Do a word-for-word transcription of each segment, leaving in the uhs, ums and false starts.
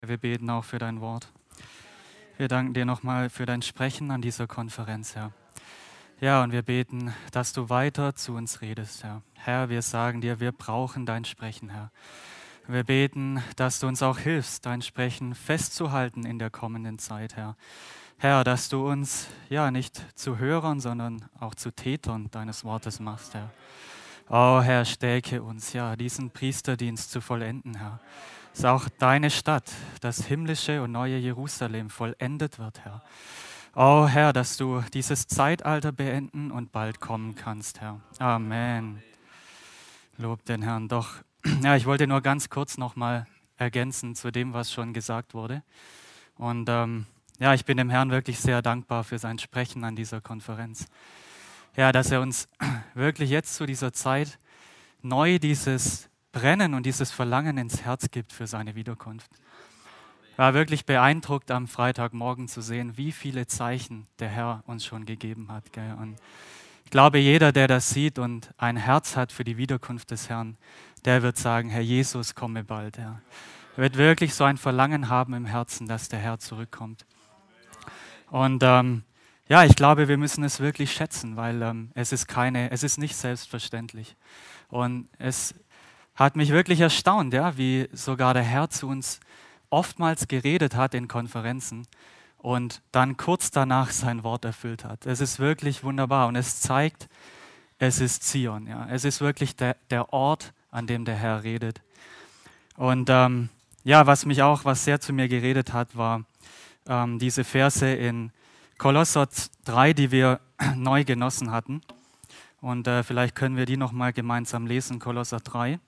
Wir beten auch für dein Wort. Wir danken dir nochmal für dein Sprechen an dieser Konferenz, Herr. Ja, und wir beten, dass du weiter zu uns redest, Herr. Herr, wir sagen dir, wir brauchen dein Sprechen, Herr. Wir beten, dass du uns auch hilfst, dein Sprechen festzuhalten in der kommenden Zeit, Herr. Herr, dass du uns ja nicht zu Hörern, sondern auch zu Tätern deines Wortes machst, Herr. Oh, Herr, stärke uns, ja, diesen Priesterdienst zu vollenden, Herr. Dass auch deine Stadt, das himmlische und neue Jerusalem, vollendet wird, Herr. Oh, Herr, dass du dieses Zeitalter beenden und bald kommen kannst, Herr. Amen. Lob den Herrn. Doch, ja, ich wollte nur ganz kurz nochmal ergänzen zu dem, was schon gesagt wurde. Und ähm, ja, ich bin dem Herrn wirklich sehr dankbar für sein Sprechen an dieser Konferenz. Ja, dass er uns wirklich jetzt zu dieser Zeit neu dieses Brennen und dieses Verlangen ins Herz gibt für seine Wiederkunft. Ich war wirklich beeindruckt, am Freitagmorgen zu sehen, wie viele Zeichen der Herr uns schon gegeben hat. Gell? Und ich glaube, jeder, der das sieht und ein Herz hat für die Wiederkunft des Herrn, der wird sagen, Herr Jesus, komme bald. Ja. Er wird wirklich so ein Verlangen haben im Herzen, dass der Herr zurückkommt. Und ähm, ja, ich glaube, wir müssen es wirklich schätzen, weil ähm, es ist keine, es ist nicht selbstverständlich. Und es hat mich wirklich erstaunt, ja, wie sogar der Herr zu uns oftmals geredet hat in Konferenzen und dann kurz danach sein Wort erfüllt hat. Es ist wirklich wunderbar und es zeigt, es ist Zion. Ja. Es ist wirklich der, der Ort, an dem der Herr redet. Und ähm, ja, was mich auch, was sehr zu mir geredet hat, war ähm, diese Verse in Kolosser drei, die wir neu genossen hatten. Und äh, vielleicht können wir die nochmal gemeinsam lesen, Kolosser drei.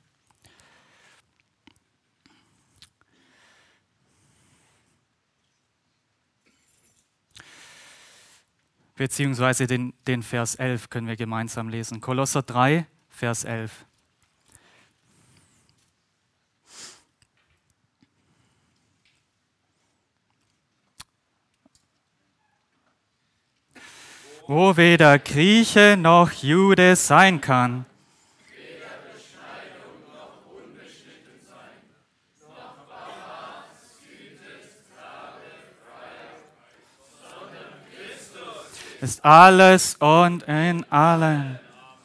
Beziehungsweise den, den Vers elf können wir gemeinsam lesen. Kolosser drei, Vers elf. Wo weder Grieche noch Jude sein kann, weder Beschneidung noch unbeschnitten sein, noch Barbares, Güte, Sklave, Freiheit, sondern Christus ist alles und in allen.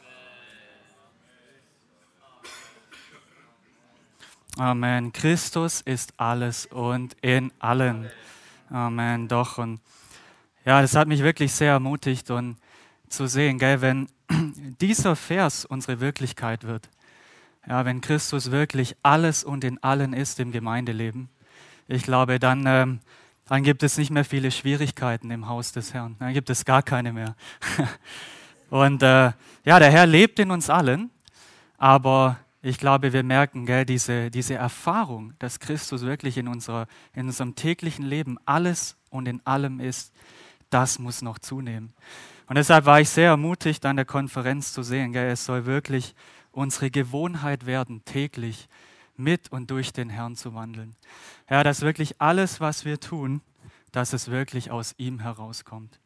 Amen. Christus ist alles und in allen. Amen. Doch. Und ja, das hat mich wirklich sehr ermutigt und zu sehen, gell, wenn dieser Vers unsere Wirklichkeit wird, ja, wenn Christus wirklich alles und in allen ist im Gemeindeleben, ich glaube, dann, ähm, dann gibt es nicht mehr viele Schwierigkeiten im Haus des Herrn. Dann gibt es gar keine mehr. Und äh, ja, der Herr lebt in uns allen, aber ich glaube, wir merken, gell, diese, diese Erfahrung, dass Christus wirklich in, unserer, in unserem täglichen Leben alles und in allem ist, das muss noch zunehmen. Und deshalb war ich sehr ermutigt, an der Konferenz zu sehen, gell, es soll wirklich unsere Gewohnheit werden, täglich mit und durch den Herrn zu wandeln. Ja, dass wirklich alles, was wir tun, dass es wirklich aus ihm herauskommt.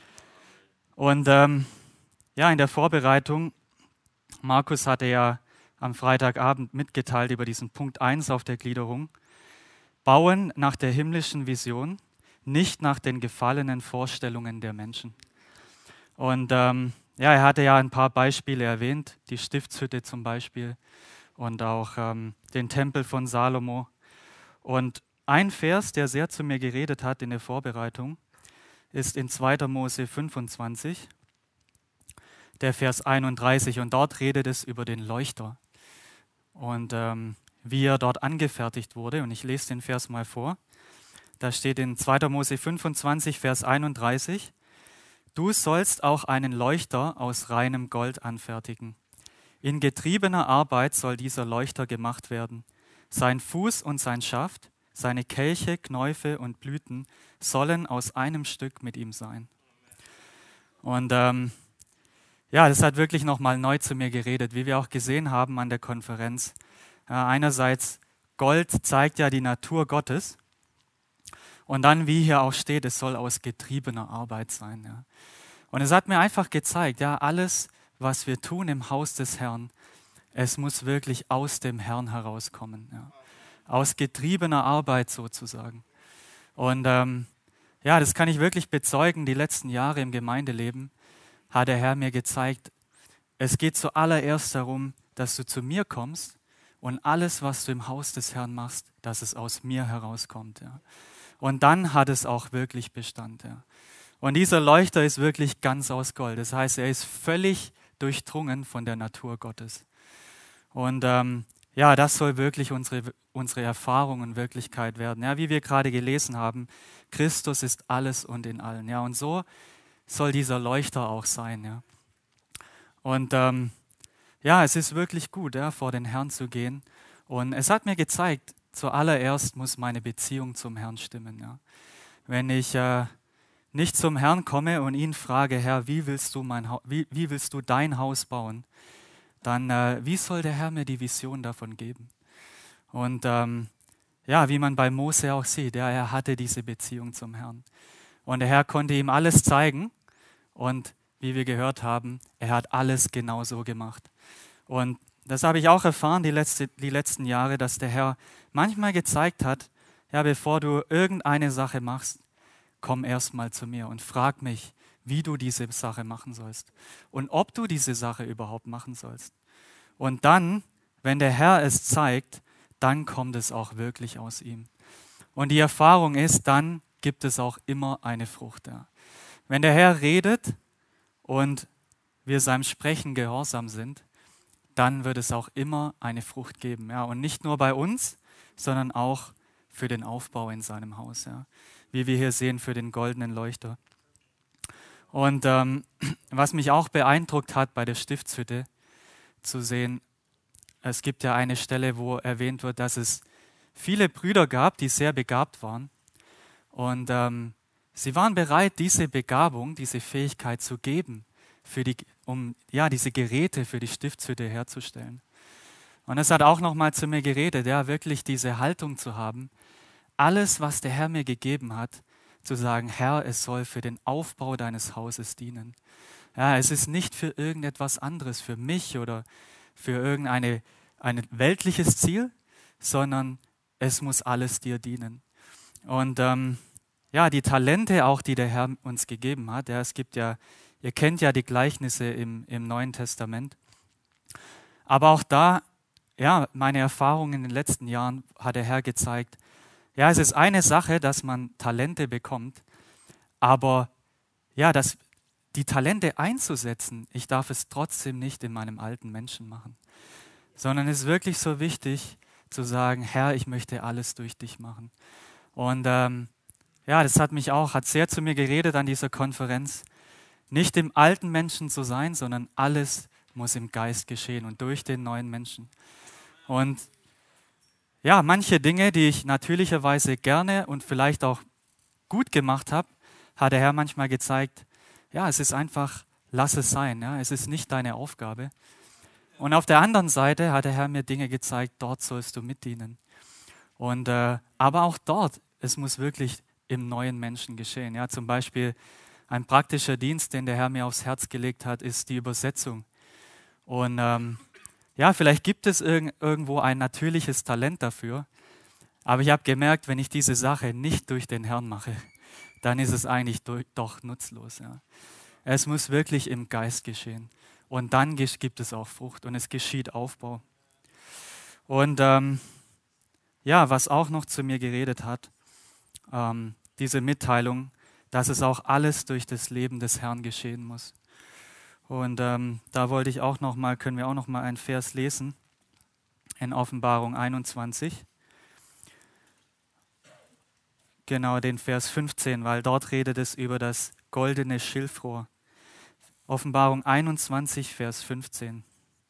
Und ähm, ja, in der Vorbereitung, Markus hatte ja am Freitagabend mitgeteilt über diesen Punkt eins auf der Gliederung, bauen nach der himmlischen Vision, nicht nach den gefallenen Vorstellungen der Menschen. Und ähm, ja, er hatte ja ein paar Beispiele erwähnt, die Stiftshütte zum Beispiel und auch ähm, den Tempel von Salomo. Und ein Vers, der sehr zu mir geredet hat in der Vorbereitung, ist in zweiter Mose fünfundzwanzig, der Vers einunddreißig. Und dort redet es über den Leuchter und ähm, wie er dort angefertigt wurde. Und ich lese den Vers mal vor. Da steht in zweiter Mose fünfundzwanzig, Vers einunddreißig, du sollst auch einen Leuchter aus reinem Gold anfertigen. In getriebener Arbeit soll dieser Leuchter gemacht werden. Sein Fuß und sein Schaft, seine Kelche, Knäufe und Blüten sollen aus einem Stück mit ihm sein. Und ähm, ja, das hat wirklich nochmal neu zu mir geredet, wie wir auch gesehen haben an der Konferenz. Ja, einerseits, Gold zeigt ja die Natur Gottes. Und dann, wie hier auch steht, es soll aus getriebener Arbeit sein. Ja. Und es hat mir einfach gezeigt, ja, alles, was wir tun im Haus des Herrn, es muss wirklich aus dem Herrn herauskommen. Ja. aus getriebener Arbeit sozusagen. Und ähm, ja, das kann ich wirklich bezeugen. Die letzten Jahre im Gemeindeleben hat der Herr mir gezeigt, es geht zuallererst darum, dass du zu mir kommst und alles, was du im Haus des Herrn machst, dass es aus mir herauskommt. Ja. Und dann hat es auch wirklich Bestand. Ja. Und dieser Leuchter ist wirklich ganz aus Gold. Das heißt, er ist völlig durchdrungen von der Natur Gottes. Und ähm, ja, das soll wirklich unsere, unsere Erfahrung und Wirklichkeit werden. Ja, wie wir gerade gelesen haben, Christus ist alles und in allen. Ja, und so soll dieser Leuchter auch sein. Ja. Und ähm, ja, es ist wirklich gut, ja, vor den Herrn zu gehen. Und es hat mir gezeigt, zuallererst muss meine Beziehung zum Herrn stimmen. Ja. Wenn ich äh, nicht zum Herrn komme und ihn frage, Herr, wie willst du, mein ha- wie, wie willst du dein Haus bauen, dann äh, wie soll der Herr mir die Vision davon geben? Und ähm, ja, wie man bei Mose auch sieht, ja, er hatte diese Beziehung zum Herrn. Und der Herr konnte ihm alles zeigen und wie wir gehört haben, er hat alles genauso gemacht. Und das habe ich auch erfahren die, letzte, die letzten Jahre, dass der Herr manchmal gezeigt hat, ja, bevor du irgendeine Sache machst, komm erst mal zu mir und frag mich, wie du diese Sache machen sollst und ob du diese Sache überhaupt machen sollst. Und dann, wenn der Herr es zeigt, dann kommt es auch wirklich aus ihm. Und die Erfahrung ist, dann gibt es auch immer eine Frucht. Ja. Wenn der Herr redet und wir seinem Sprechen gehorsam sind, dann wird es auch immer eine Frucht geben. Ja. Und nicht nur bei uns, sondern auch für den Aufbau in seinem Haus. Ja. Wie wir hier sehen, für den goldenen Leuchter. Und ähm, was mich auch beeindruckt hat bei der Stiftshütte, zu sehen, es gibt ja eine Stelle, wo erwähnt wird, dass es viele Brüder gab, die sehr begabt waren. Und ähm, sie waren bereit, diese Begabung, diese Fähigkeit zu geben, für die, um ja, diese Geräte für die Stiftshütte herzustellen. Und es hat auch nochmal zu mir geredet, ja, wirklich diese Haltung zu haben, alles, was der Herr mir gegeben hat, zu sagen, Herr, es soll für den Aufbau deines Hauses dienen. Ja, es ist nicht für irgendetwas anderes, für mich oder für irgendein ein weltliches Ziel, sondern es muss alles dir dienen. Und ähm, ja, die Talente auch, die der Herr uns gegeben hat, ja, es gibt ja, ihr kennt ja die Gleichnisse im, im Neuen Testament, aber auch da, ja, meine Erfahrung in den letzten Jahren hat der Herr gezeigt, ja, es ist eine Sache, dass man Talente bekommt, aber ja, das, die Talente einzusetzen, ich darf es trotzdem nicht in meinem alten Menschen machen, sondern es ist wirklich so wichtig zu sagen, Herr, ich möchte alles durch dich machen. Und ähm, ja, das hat mich auch, hat sehr zu mir geredet an dieser Konferenz, nicht im alten Menschen zu sein, sondern alles muss im Geist geschehen und durch den neuen Menschen. Und ja, manche Dinge, die ich natürlicherweise gerne und vielleicht auch gut gemacht habe, hat der Herr manchmal gezeigt, ja, es ist einfach, lass es sein, ja, es ist nicht deine Aufgabe. Und auf der anderen Seite hat der Herr mir Dinge gezeigt, dort sollst du mitdienen. Und, äh, aber auch dort, es muss wirklich im neuen Menschen geschehen. Ja, zum Beispiel ein praktischer Dienst, den der Herr mir aufs Herz gelegt hat, ist die Übersetzung. Und ähm, ja, vielleicht gibt es irg- irgendwo ein natürliches Talent dafür, aber ich habe gemerkt, wenn ich diese Sache nicht durch den Herrn mache, dann ist es eigentlich durch, doch nutzlos. Ja. Es muss wirklich im Geist geschehen. Und dann gesch- gibt es auch Frucht und es geschieht Aufbau. Und ähm, ja, was auch noch zu mir geredet hat, ähm, diese Mitteilung, dass es auch alles durch das Leben des Herrn geschehen muss. Und ähm, da wollte ich auch noch mal, können wir auch noch mal einen Vers lesen in Offenbarung einundzwanzig. Genau, den Vers fünfzehn, weil dort redet es über das goldene Schilfrohr. Offenbarung einundzwanzig, Vers fünfzehn.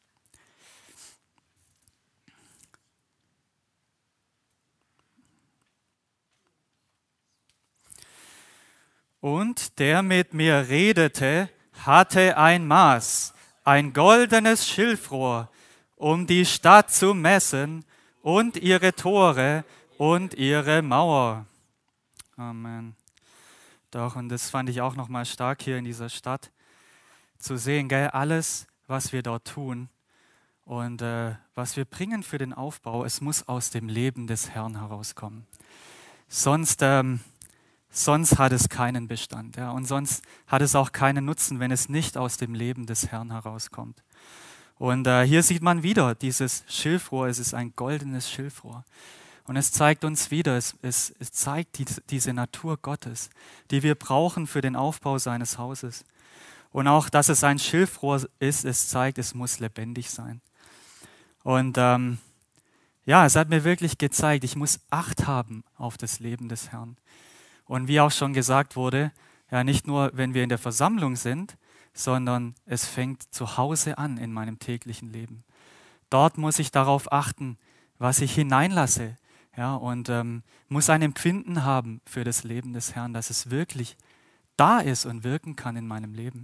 Und der mit mir redete, hatte ein Maß, ein goldenes Schilfrohr, um die Stadt zu messen und ihre Tore und ihre Mauer. Amen. Doch, und das fand ich auch nochmal stark hier in dieser Stadt, zu sehen, gell, alles, was wir dort tun, Und äh, was wir bringen für den Aufbau, es muss aus dem Leben des Herrn herauskommen. Sonst, ähm, sonst hat es keinen Bestand. Ja? Und sonst hat es auch keinen Nutzen, wenn es nicht aus dem Leben des Herrn herauskommt. Und äh, hier sieht man wieder dieses Schilfrohr, es ist ein goldenes Schilfrohr. Und es zeigt uns wieder, es, es, es zeigt die, diese Natur Gottes, die wir brauchen für den Aufbau seines Hauses. Und auch, dass es ein Schilfrohr ist, es zeigt, es muss lebendig sein. Und ähm, ja, es hat mir wirklich gezeigt, ich muss Acht haben auf das Leben des Herrn. Und wie auch schon gesagt wurde, ja, nicht nur, wenn wir in der Versammlung sind, sondern es fängt zu Hause an in meinem täglichen Leben. Dort muss ich darauf achten, was ich hineinlasse, ja, und ähm, muss ein Empfinden haben für das Leben des Herrn, dass es wirklich da ist und wirken kann in meinem Leben.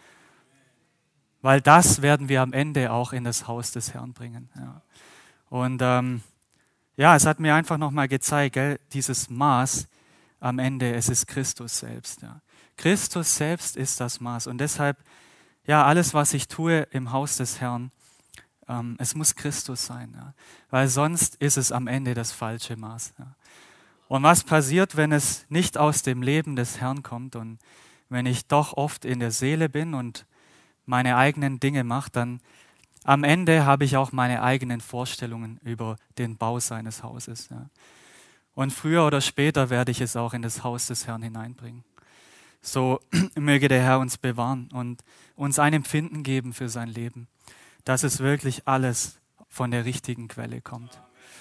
Weil das werden wir am Ende auch in das Haus des Herrn bringen. Ja. Und ähm, ja, es hat mir einfach nochmal gezeigt, gell, dieses Maß am Ende, es ist Christus selbst. Ja. Christus selbst ist das Maß. Und deshalb, ja, alles, was ich tue im Haus des Herrn, ähm, es muss Christus sein. Ja. Weil sonst ist es am Ende das falsche Maß. Ja. Und was passiert, wenn es nicht aus dem Leben des Herrn kommt und wenn ich doch oft in der Seele bin und meine eigenen Dinge mache, dann am Ende habe ich auch meine eigenen Vorstellungen über den Bau seines Hauses. Ja. Und früher oder später werde ich es auch in das Haus des Herrn hineinbringen. So möge der Herr uns bewahren und uns ein Empfinden geben für sein Leben, dass es wirklich alles von der richtigen Quelle kommt.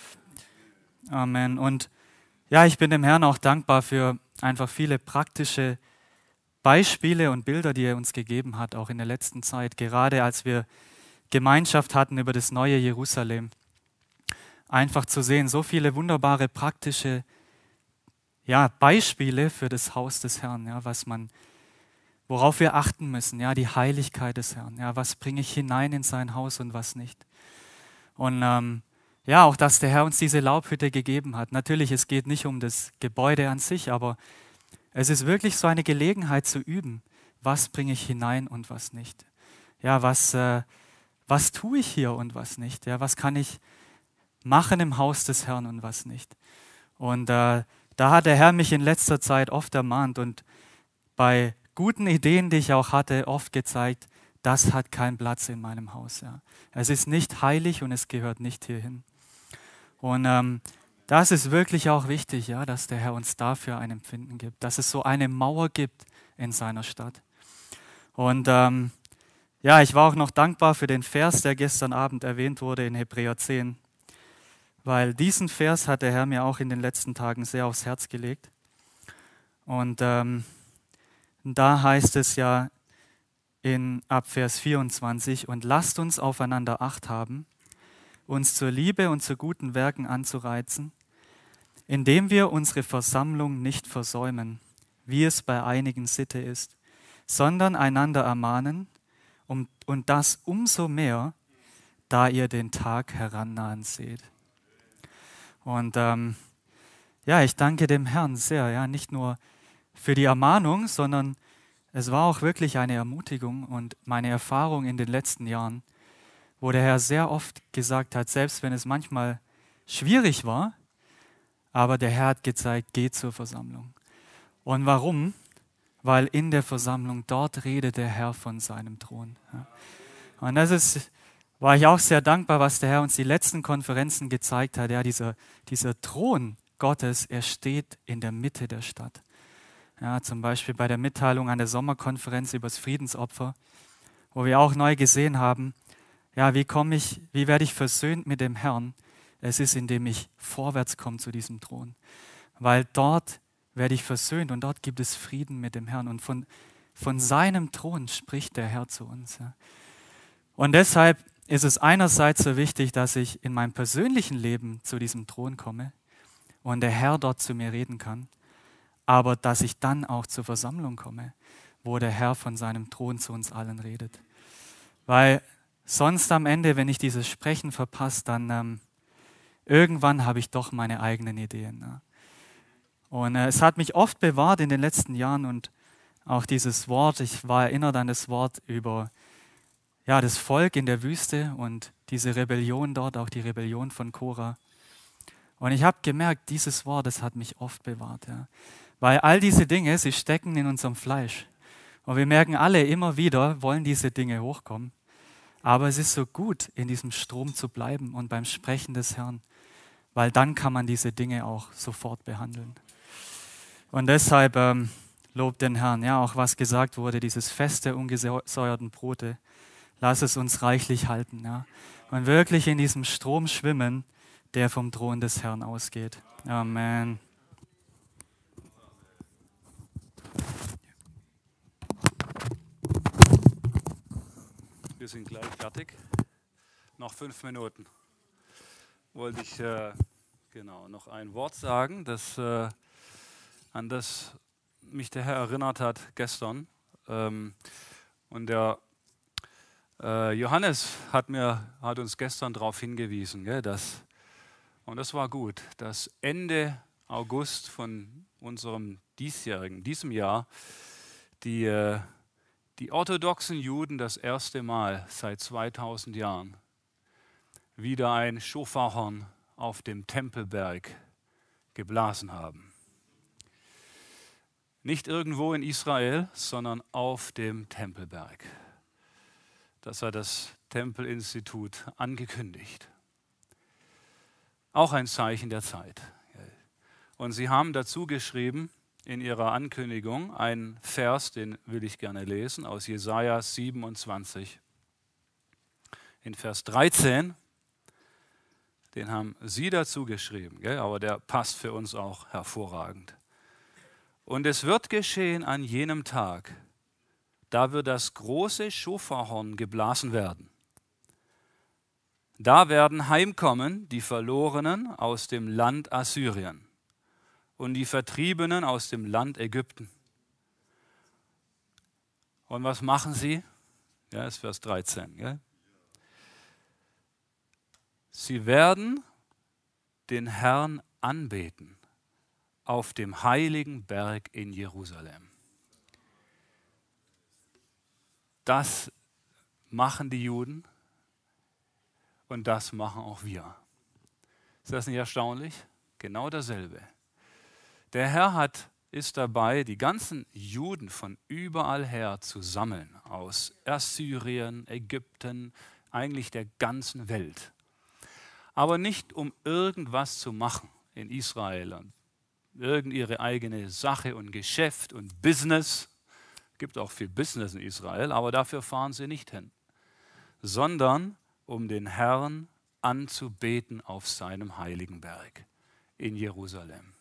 Amen. Und ja, ich bin dem Herrn auch dankbar für einfach viele praktische Beispiele und Bilder, die er uns gegeben hat, auch in der letzten Zeit, gerade als wir Gemeinschaft hatten über das neue Jerusalem. Einfach zu sehen, so viele wunderbare praktische ja, Beispiele für das Haus des Herrn, ja, was man, worauf wir achten müssen, ja, die Heiligkeit des Herrn, ja, was bringe ich hinein in sein Haus und was nicht. Und ähm, ja, auch, dass der Herr uns diese Laubhütte gegeben hat. Natürlich, es geht nicht um das Gebäude an sich, aber es ist wirklich so eine Gelegenheit zu üben, was bringe ich hinein und was nicht. Ja, was, äh, was tue ich hier und was nicht. Ja, was kann ich machen im Haus des Herrn und was nicht. Und äh, da hat der Herr mich in letzter Zeit oft ermahnt und bei guten Ideen, die ich auch hatte, oft gezeigt, das hat keinen Platz in meinem Haus. Ja. Es ist nicht heilig und es gehört nicht hierhin. Und ähm, das ist wirklich auch wichtig, ja, dass der Herr uns dafür ein Empfinden gibt, dass es so eine Mauer gibt in seiner Stadt. Und ähm, ja, ich war auch noch dankbar für den Vers, der gestern Abend erwähnt wurde in Hebräer zehn, weil diesen Vers hat der Herr mir auch in den letzten Tagen sehr aufs Herz gelegt. Und ähm, da heißt es ja in ab Vers vierundzwanzig, und lasst uns aufeinander Acht haben, uns zur Liebe und zu guten Werken anzureizen, indem wir unsere Versammlung nicht versäumen, wie es bei einigen Sitte ist, sondern einander ermahnen, um, und das umso mehr, da ihr den Tag herannahen seht. Und ähm, ja, ich danke dem Herrn sehr, ja, nicht nur für die Ermahnung, sondern es war auch wirklich eine Ermutigung und meine Erfahrung in den letzten Jahren, wo der Herr sehr oft gesagt hat, selbst wenn es manchmal schwierig war, aber der Herr hat gezeigt, geh zur Versammlung. Und warum? Weil in der Versammlung, dort redet der Herr von seinem Thron. Ja. Und das ist, war ich auch sehr dankbar, was der Herr uns die letzten Konferenzen gezeigt hat. Ja, dieser, dieser Thron Gottes, er steht in der Mitte der Stadt. Ja, zum Beispiel bei der Mitteilung an der Sommerkonferenz über das Friedensopfer, wo wir auch neu gesehen haben, ja, wie komme ich, wie werde ich versöhnt mit dem Herrn? Es ist, indem ich vorwärts komme zu diesem Thron. Weil dort werde ich versöhnt und dort gibt es Frieden mit dem Herrn. Und von, von seinem Thron spricht der Herr zu uns. Ja. Und deshalb ist es einerseits so wichtig, dass ich in meinem persönlichen Leben zu diesem Thron komme und der Herr dort zu mir reden kann, aber dass ich dann auch zur Versammlung komme, wo der Herr von seinem Thron zu uns allen redet. Weil sonst am Ende, wenn ich dieses Sprechen verpasse, dann ähm, irgendwann habe ich doch meine eigenen Ideen. Ne? Und äh, es hat mich oft bewahrt in den letzten Jahren und auch dieses Wort, ich war erinnert an das Wort über ja, das Volk in der Wüste und diese Rebellion dort, auch die Rebellion von Korah. Und ich habe gemerkt, dieses Wort, das hat mich oft bewahrt. Ja. Weil all diese Dinge, sie stecken in unserem Fleisch. Und wir merken alle, immer wieder wollen diese Dinge hochkommen. Aber es ist so gut, in diesem Strom zu bleiben und beim Sprechen des Herrn, weil dann kann man diese Dinge auch sofort behandeln. Und deshalb ähm, lobt den Herrn, ja, auch was gesagt wurde, dieses Fest der ungesäuerten Brote, lass es uns reichlich halten. Ja. Und wirklich in diesem Strom schwimmen, der vom Thron des Herrn ausgeht. Amen. Wir sind gleich fertig. Noch fünf Minuten. Wollte ich äh, genau noch ein Wort sagen, das, äh, an das mich der Herr erinnert hat gestern. Ähm, und der äh, Johannes hat, mir, hat uns gestern darauf hingewiesen, gell, dass, und das war gut, dass Ende August von unserem diesjährigen, diesem Jahr, die äh, die orthodoxen Juden das erste Mal seit zweitausend Jahren wieder ein Schofarhorn auf dem Tempelberg geblasen haben. Nicht irgendwo in Israel, sondern auf dem Tempelberg. Das hat das Tempelinstitut angekündigt. Auch ein Zeichen der Zeit. Und sie haben dazu geschrieben, in ihrer Ankündigung einen Vers, den will ich gerne lesen, aus Jesaja siebenundzwanzig. In Vers dreizehn, den haben sie dazu geschrieben, gell? Aber der passt für uns auch hervorragend. Und es wird geschehen an jenem Tag, da wird das große Schofarhorn geblasen werden. Da werden heimkommen die Verlorenen aus dem Land Assyrien und die Vertriebenen aus dem Land Ägypten. Und was machen sie? Ja, das ist Vers dreizehn. Gell? Sie werden den Herrn anbeten auf dem heiligen Berg in Jerusalem. Das machen die Juden und das machen auch wir. Ist das nicht erstaunlich? Genau dasselbe. Der Herr hat, ist dabei, die ganzen Juden von überall her zu sammeln, aus Assyrien, Ägypten, eigentlich der ganzen Welt. Aber nicht um irgendwas zu machen in Israel und irgend ihre eigene Sache und Geschäft und Business. Es gibt auch viel Business in Israel, aber dafür fahren sie nicht hin, sondern um den Herrn anzubeten auf seinem heiligen Berg in Jerusalem.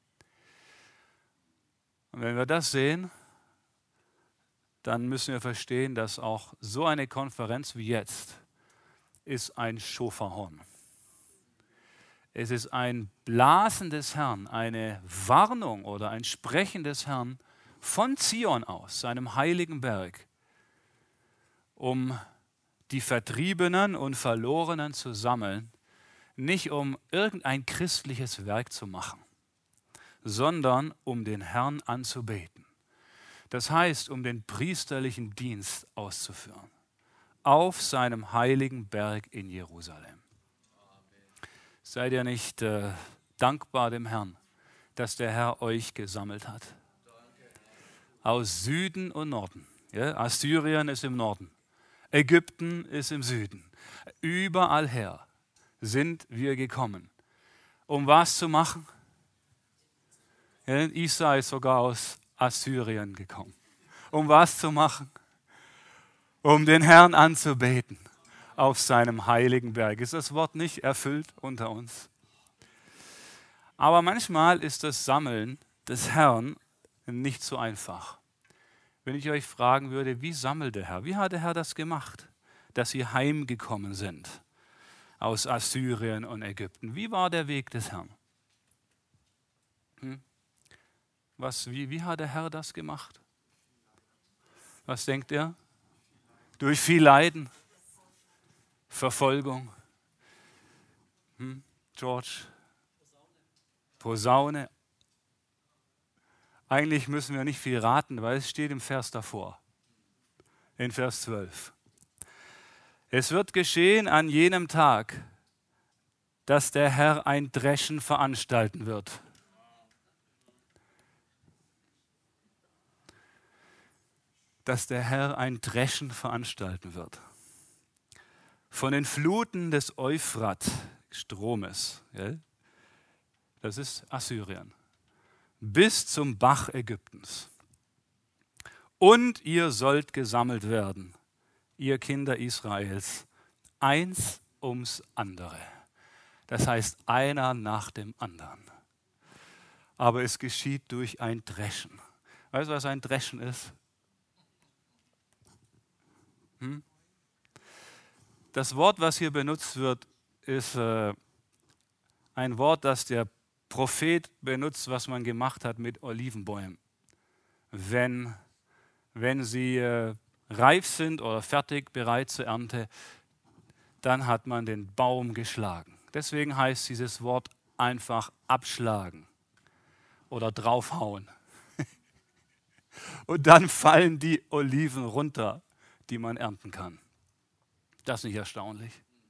Und wenn wir das sehen, dann müssen wir verstehen, dass auch so eine Konferenz wie jetzt ist ein Schofarhorn. Es ist ein Blasen des Herrn, eine Warnung oder ein Sprechen des Herrn von Zion aus, seinem heiligen Berg, um die Vertriebenen und Verlorenen zu sammeln, nicht um irgendein christliches Werk zu machen, sondern um den Herrn anzubeten. Das heißt, um den priesterlichen Dienst auszuführen, auf seinem heiligen Berg in Jerusalem. Seid ihr nicht äh, dankbar dem Herrn, dass der Herr euch gesammelt hat? Aus Süden und Norden. Ja? Assyrien ist im Norden, Ägypten ist im Süden. Überall her sind wir gekommen. Um was zu machen? Ja, Isa ist sogar aus Assyrien gekommen. Um was zu machen? Um den Herrn anzubeten auf seinem heiligen Berg. Ist das Wort nicht erfüllt unter uns? Aber manchmal ist das Sammeln des Herrn nicht so einfach. Wenn ich euch fragen würde, wie sammelt der Herr? Wie hat der Herr das gemacht, dass sie heimgekommen sind aus Assyrien und Ägypten? Wie war der Weg des Herrn? Hm? Was, wie, wie hat der Herr das gemacht? Was denkt ihr? Durch viel Leiden, Verfolgung. Hm? George? Posaune. Eigentlich müssen wir nicht viel raten, weil es steht im Vers davor, in Vers zwölf. Es wird geschehen an jenem Tag, dass der Herr ein Dreschen veranstalten wird. Dass der Herr ein Dreschen veranstalten wird. Von den Fluten des Euphrat-Stromes, gell? Das ist Assyrien, bis zum Bach Ägyptens. Und ihr sollt gesammelt werden, ihr Kinder Israels, eins ums andere. Das heißt, einer nach dem anderen. Aber es geschieht durch ein Dreschen. Weißt du, was ein Dreschen ist? Hm? Das Wort, was hier benutzt wird, ist äh, ein Wort, das der Prophet benutzt, was man gemacht hat mit Olivenbäumen. Wenn, wenn sie äh, reif sind oder fertig, bereit zur Ernte, dann hat man den Baum geschlagen. Deswegen heißt dieses Wort einfach abschlagen oder draufhauen. Und dann fallen die Oliven runter, die man ernten kann. Das ist nicht erstaunlich.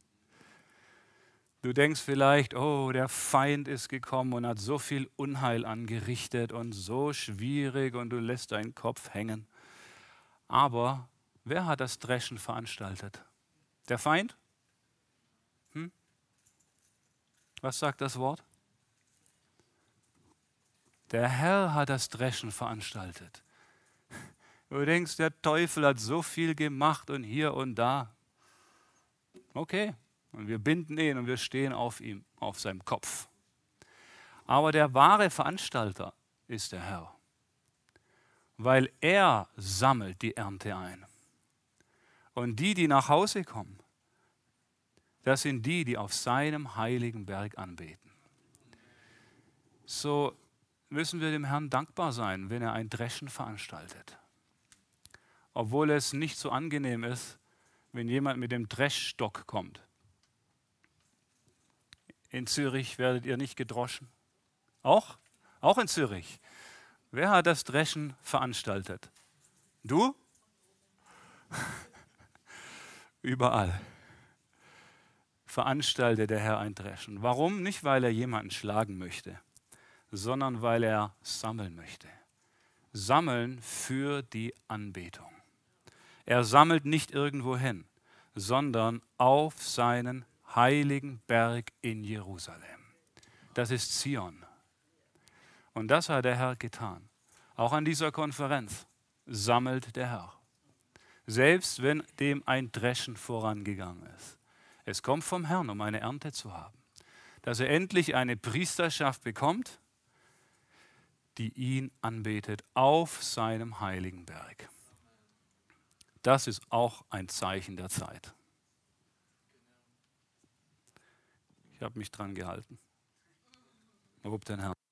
Du denkst vielleicht, oh, der Feind ist gekommen und hat so viel Unheil angerichtet und so schwierig und du lässt deinen Kopf hängen. Aber wer hat das Dreschen veranstaltet? Der Feind? Hm? Was sagt das Wort? Der Herr hat das Dreschen veranstaltet. Du denkst, der Teufel hat so viel gemacht und hier und da. Okay, und wir binden ihn und wir stehen auf ihm, auf seinem Kopf. Aber der wahre Veranstalter ist der Herr, weil er sammelt die Ernte ein. Und die, die nach Hause kommen, das sind die, die auf seinem heiligen Berg anbeten. So müssen wir dem Herrn dankbar sein, wenn er ein Dreschen veranstaltet. Obwohl es nicht so angenehm ist, wenn jemand mit dem Dreschstock kommt. In Zürich werdet ihr nicht gedroschen. Auch? Auch in Zürich. Wer hat das Dreschen veranstaltet? Du? Überall veranstaltet der Herr ein Dreschen. Warum? Nicht, weil er jemanden schlagen möchte, sondern weil er sammeln möchte. Sammeln für die Anbetung. Er sammelt nicht irgendwo hin, sondern auf seinen heiligen Berg in Jerusalem. Das ist Zion. Und das hat der Herr getan. Auch an dieser Konferenz sammelt der Herr. Selbst wenn dem ein Dreschen vorangegangen ist. Es kommt vom Herrn, um eine Ernte zu haben. Dass er endlich eine Priesterschaft bekommt, die ihn anbetet auf seinem heiligen Berg. Das ist auch ein Zeichen der Zeit. Ich habe mich dran gehalten. Lob den Herrn.